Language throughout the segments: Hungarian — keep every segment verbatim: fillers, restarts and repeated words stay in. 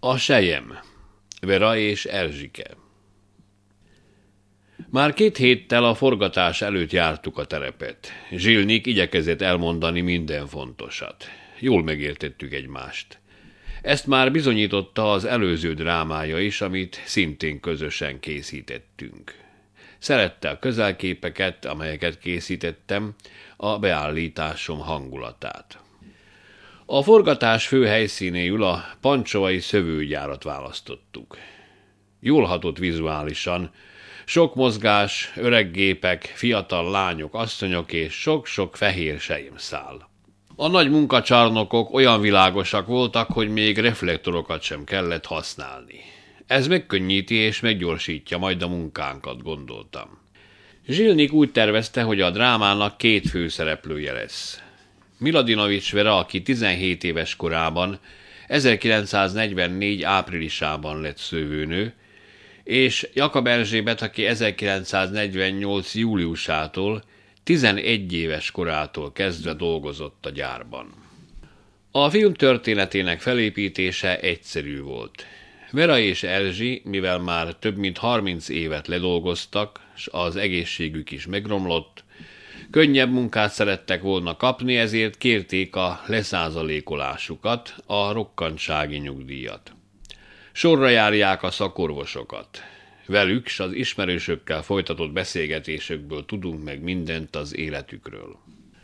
A selyem. Vera és Erzsike. Már két héttel a forgatás előtt jártuk a terepet. Zsilnik igyekezett elmondani minden fontosat. Jól megértettük egymást. Ezt már bizonyította az előző drámája is, amit szintén közösen készítettünk. Szerette a közelképeket, amelyeket készítettem, a beállításom hangulatát. A forgatás fő helyszínéül a pancsovai szövőgyárat választottuk. Jól hatott vizuálisan, sok mozgás, öreg gépek, fiatal lányok, asszonyok és sok-sok fehér selyemszál. A nagy munkacsarnokok olyan világosak voltak, hogy még reflektorokat sem kellett használni. Ez megkönnyíti és meggyorsítja majd a munkánkat, gondoltam. Zsilnik úgy tervezte, hogy a drámának két főszereplője lesz. Miladinovics Vera, aki tizenhét éves korában, ezerkilencszáznegyvennégy áprilisában lett szővőnő, és Jakab Erzsébet, aki ezerkilencszáznegyvennyolc júliusától, tizenegy éves korától kezdve dolgozott a gyárban. A film történetének felépítése egyszerű volt. Vera és Erzsi, mivel már több mint harminc évet ledolgoztak, s az egészségük is megromlott, könnyebb munkát szerettek volna kapni, ezért kérték a leszázalékolásukat, a rokkantsági nyugdíjat. Sorra járják a szakorvosokat. Velük s az ismerősökkel folytatott beszélgetésükből tudunk meg mindent az életükről.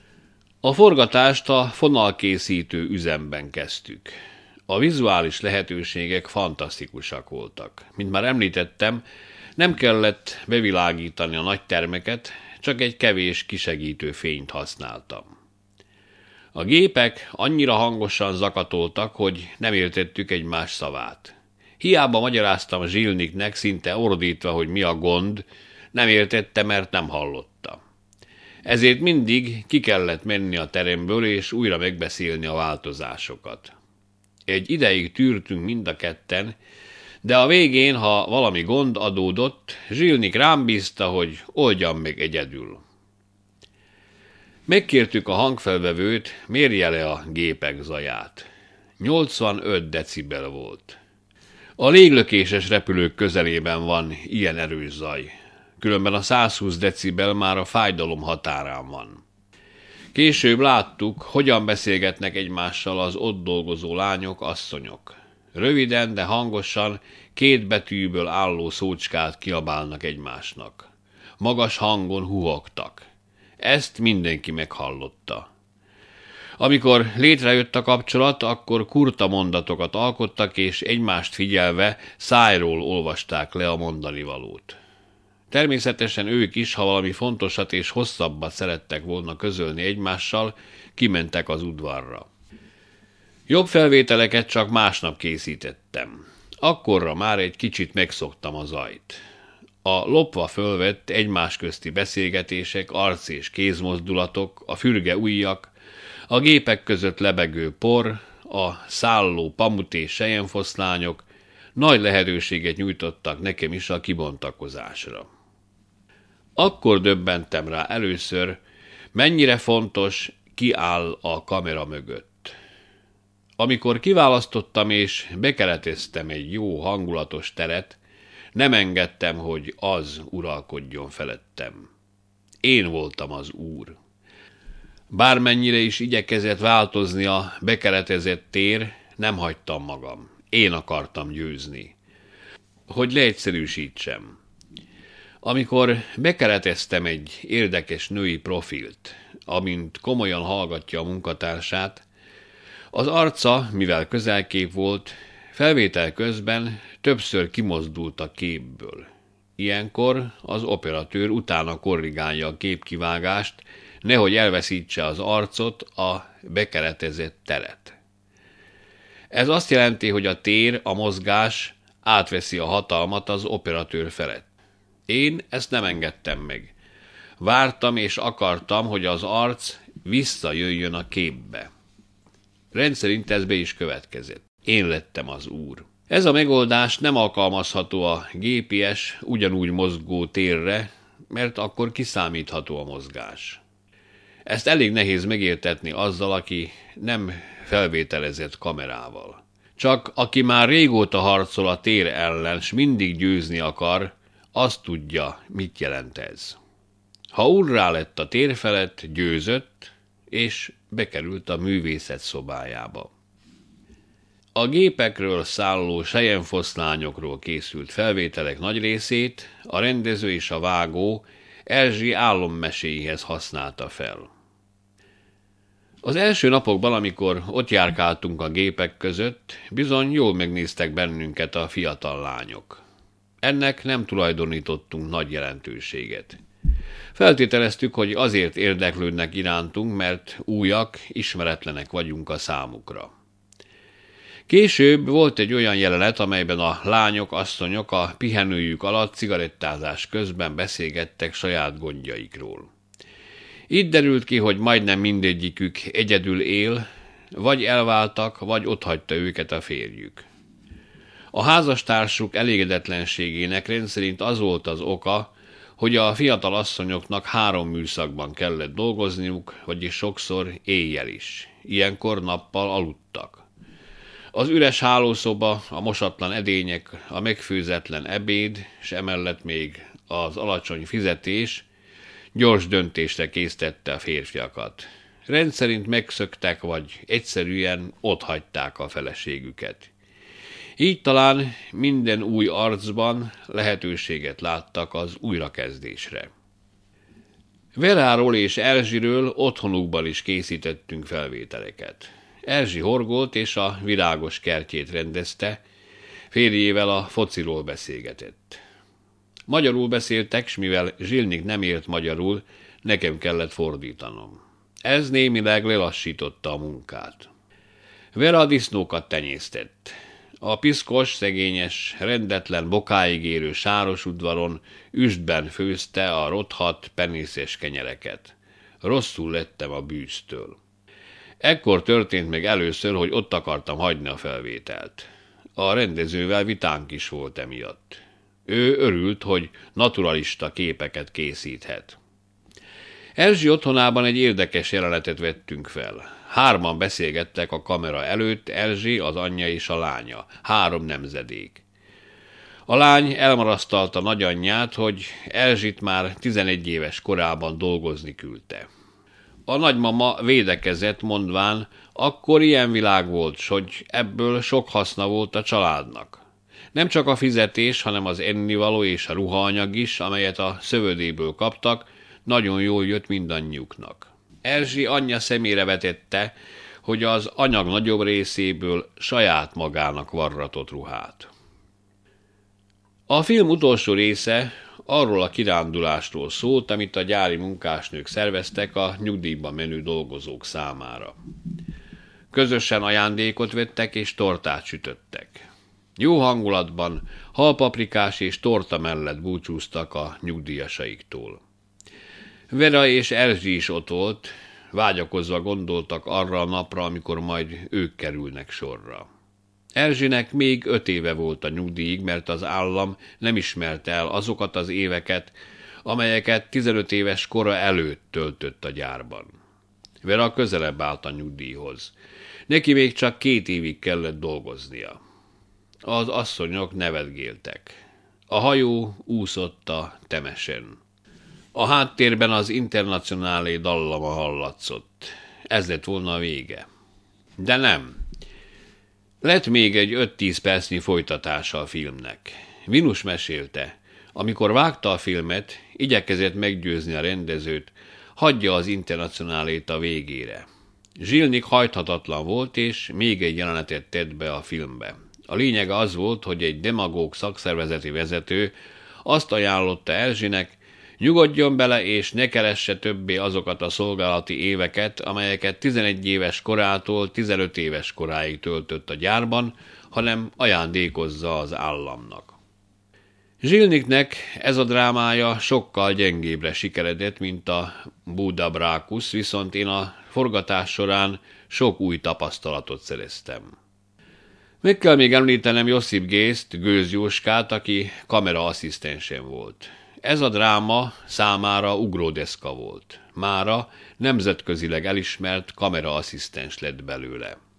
A forgatást a fonalkészítő üzemben kezdtük. A vizuális lehetőségek fantasztikusak voltak. Mint már említettem, nem kellett bevilágítani a nagy termeket, csak egy kevés kisegítő fényt használtam. A gépek annyira hangosan zakatoltak, hogy nem értettük egymás szavát. Hiába magyaráztam Zsilniknek, szinte ordítva, hogy mi a gond, nem értette, mert nem hallotta. Ezért mindig ki kellett menni a teremből, és újra megbeszélni a változásokat. Egy ideig tűrtünk mind a ketten, de a végén, ha valami gond adódott, Zsilnik rám bízta, hogy oldjam meg egyedül. Megkértük a hangfelvevőt, mérje le a gépek zaját. nyolcvanöt decibel volt. A léglökéses repülők közelében van ilyen erős zaj, különben a százhúsz decibel már a fájdalom határán van. Később láttuk, hogyan beszélgetnek egymással az ott dolgozó lányok, asszonyok. Röviden, de hangosan két betűből álló szócskát kiabálnak egymásnak. Magas hangon huhogtak. Ezt mindenki meghallotta. Amikor létrejött a kapcsolat, akkor kurta mondatokat alkottak, és egymást figyelve szájról olvasták le a mondanivalót. Természetesen ők is, ha valami fontosat és hosszabbat szerettek volna közölni egymással, kimentek az udvarra. Jobb felvételeket csak másnap készítettem. Akkorra már egy kicsit megszoktam a zajt. A lopva fölvett egymás közti beszélgetések, arc- és kézmozdulatok, a fürge ujjak, a gépek között lebegő por, a szálló pamut és selyemfoszlányok nagy lehetőséget nyújtottak nekem is a kibontakozásra. Akkor döbbentem rá először, mennyire fontos, ki áll a kamera mögött. Amikor kiválasztottam és bekereteztem egy jó hangulatos teret, nem engedtem, hogy az uralkodjon felettem. Én voltam az úr. Bármennyire is igyekezett változni a bekeretezett tér, nem hagytam magam. Én akartam győzni. Hogy leegyszerűsítsem. Amikor bekereteztem egy érdekes női profilt, amint komolyan hallgatja a munkatársát, az arca, mivel közelkép volt, felvétel közben többször kimozdult a képből. Ilyenkor az operatőr utána korrigálja a képkivágást, nehogy elveszítse az arcot, a bekeretezett teret. Ez azt jelenti, hogy a tér, a mozgás átveszi a hatalmat az operatőr felett. Én ezt nem engedtem meg. Vártam és akartam, hogy az arc visszajöjjön a képbe. Rendszerint ez be is következett. Én lettem az úr. Ez a megoldás nem alkalmazható a gé pé es ugyanúgy mozgó térre, mert akkor kiszámítható a mozgás. Ezt elég nehéz megértetni azzal, aki nem felvételezett kamerával. Csak aki már régóta harcol a tér ellen, s mindig győzni akar, azt tudja, mit jelent ez. Ha urrá lett a tér felett, győzött, és bekerült a művészet szobájába. A gépekről szálló selyemfoszlányokról készült felvételek nagy részét a rendező és a vágó Erzsi álommeséihez használta fel. Az első napokban, amikor ott járkáltunk a gépek között, bizony jól megnéztek bennünket a fiatal lányok. Ennek nem tulajdonítottunk nagy jelentőséget. Feltételeztük, hogy azért érdeklődnek irántunk, mert újak, ismeretlenek vagyunk a számukra. Később volt egy olyan jelenet, amelyben a lányok, asszonyok a pihenőjük alatt cigarettázás közben beszélgettek saját gondjaikról. Itt derült ki, hogy majdnem mindegyikük egyedül él, vagy elváltak, vagy otthagyta őket a férjük. A házastársuk elégedetlenségének rendszerint az volt az oka, hogy a fiatal asszonyoknak három műszakban kellett dolgozniuk, vagyis sokszor éjjel is. Ilyenkor nappal aludtak. Az üres hálószoba, a mosatlan edények, a megfőzetlen ebéd, és emellett még az alacsony fizetés gyors döntésre késztette a férfiakat. Rendszerint megszöktek, vagy egyszerűen otthagyták a feleségüket. Így talán minden új arcban lehetőséget láttak az újrakezdésre. Veráról és Erzsiről otthonukban is készítettünk felvételeket. Erzsi horgolt és a virágos kertjét rendezte, férjével a fociról beszélgetett. Magyarul beszéltek, s mivel Zsilnik nem ért magyarul, nekem kellett fordítanom. Ez némileg lelassította a munkát. Vera a disznókat tenyésztett. A piszkos, szegényes, rendetlen, bokáig érő sáros udvaron üstben főzte a rothadt, penészes kenyereket. Rosszul lettem a bűztől. Ekkor történt meg először, hogy ott akartam hagyni a felvételt. A rendezővel vitánk is volt emiatt. Ő örült, hogy naturalista képeket készíthet. Erzsi otthonában egy érdekes jelenetet vettünk fel. Hárman beszélgettek a kamera előtt, Erzsi, az anyja és a lánya. Három nemzedék. A lány elmarasztalta nagyanyját, hogy Erzsit már tizenegy éves korában dolgozni küldte. A nagymama védekezett, mondván, akkor ilyen világ volt, s hogy ebből sok haszna volt a családnak. Nem csak a fizetés, hanem az ennivaló és a ruhaanyag is, amelyet a szövődéből kaptak, nagyon jól jött mindannyiuknak. Erzsi anyja szemére vetette, hogy az anyag nagyobb részéből saját magának varratott ruhát. A film utolsó része arról a kirándulásról szólt, amit a gyári munkásnők szerveztek a nyugdíjba menő dolgozók számára. Közösen ajándékot vettek és tortát sütöttek. Jó hangulatban halpaprikás és torta mellett búcsúztak a nyugdíjasaiktól. Vera és Erzsi is ott volt, vágyakozva gondoltak arra a napra, amikor majd ők kerülnek sorra. Erzsinek még öt éve volt a nyugdíjig, mert az állam nem ismerte el azokat az éveket, amelyeket tizenöt éves kora előtt töltött a gyárban. Vera közelebb állt a nyugdíjhoz. Neki még csak két évig kellett dolgoznia. Az asszonyok nevetgéltek. A hajó úszott a Temesen. A háttérben az Internacionálé dallama hallatszott. Ez lett volna a vége. De nem. Lett még egy öt-tíz percnyi folytatása a filmnek. Vinus mesélte, amikor vágta a filmet, igyekezett meggyőzni a rendezőt, hagyja az Internacionálét a végére. Zsilnik hajthatatlan volt, és még egy jelenetet tett be a filmbe. A lényege az volt, hogy egy demagóg szakszervezeti vezető azt ajánlotta Erzsinek, nyugodjon bele, és ne keresse többé azokat a szolgálati éveket, amelyeket tizenegy éves korától tizenöt éves koráig töltött a gyárban, hanem ajándékozza az államnak. Zsilniknek ez a drámája sokkal gyengébbre sikeredett, mint a Budabrákusz, viszont én a forgatás során sok új tapasztalatot szereztem. Meg kell még említenem Josip Gészt, Gőz Jóskát, aki kameraasszisztensem volt. Ez a dráma számára ugródeszka volt. Mára nemzetközileg elismert kameraasszisztens lett belőle.